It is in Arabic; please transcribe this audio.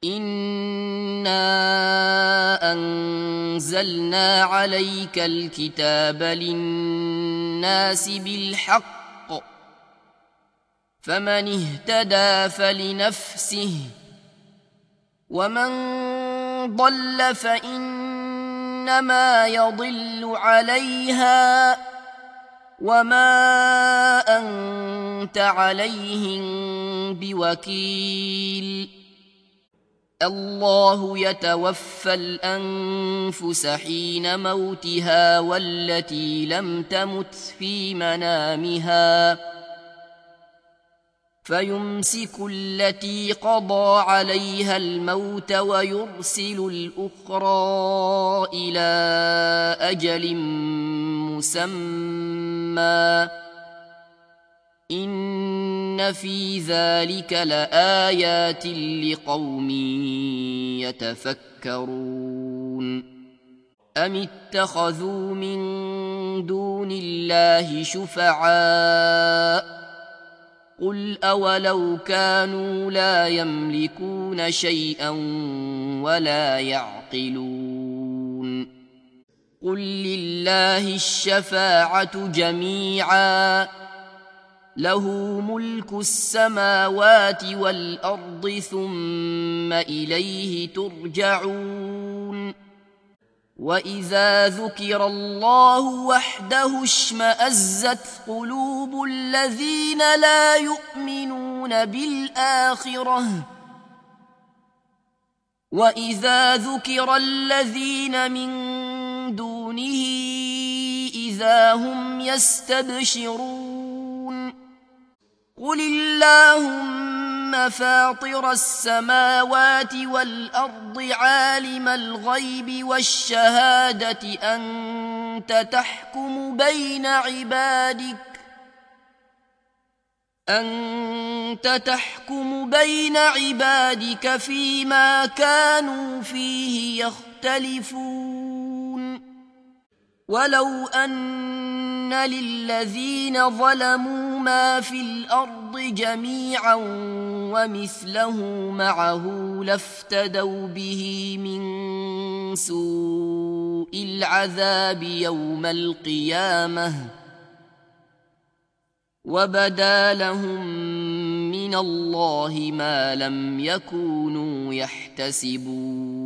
إنا أنزلنا عليك الكتاب للناس بالحق فمن اهتدى فلنفسه ومن ضل فإنما يضل عليها وما أنت عليهم بوكيل الله يتوفى الأنفس حين موتها والتي لم تمت في منامها فيمسك التي قضى عليها الموت ويرسل الأخرى إلى أجل مسمى إن في ذلك لآيات لقوم يتفكرون أم اتخذوا من دون الله شفعاء قل أولو كانوا لا يملكون شيئا ولا يعقلون قل لله الشفاعة جميعا له ملك السماوات والأرض ثم إليه ترجعون وإذا ذكر الله وحده اشمأزت قلوب الذين لا يؤمنون بالآخرة وإذا ذكر الذين من دونه إذا هم يستبشرون قل اللهم فاطر السماوات والأرض عالم الغيب والشهادة أنت تحكم بين عبادك فيما كانوا فيه يختلفون ولو أن للذين ظلموا ما في الأرض جميعا ومثله معه لافتدوا به من سوء العذاب يوم القيامة وبدا لهم من الله ما لم يكونوا يحتسبون